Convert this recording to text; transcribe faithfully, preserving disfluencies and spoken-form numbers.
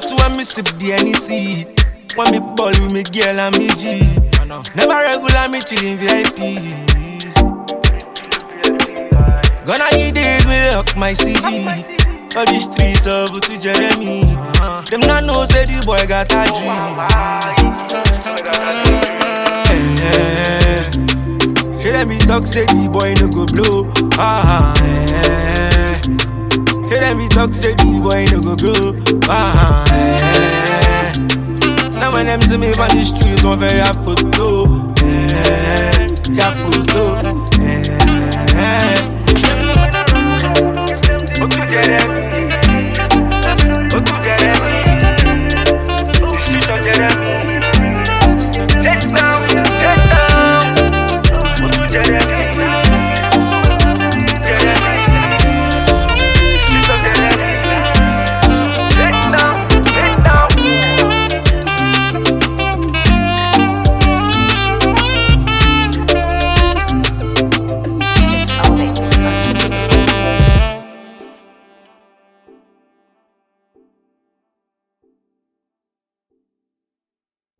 to when me sip the N E C. When me ball with me girl and me G. Never regular me chillin' V I P. Gonna need days me rock my C D. All the streets of to Jeremy. Uh-huh. Them not know say the boy got a dream. Eh, should let me talk say the boy no go blow. Ah, eh. Should let me talk say the boy no go grow. Ah, eh. Now when them see me on the streets, one very a photo. Eh, ya photo. Eh, eh.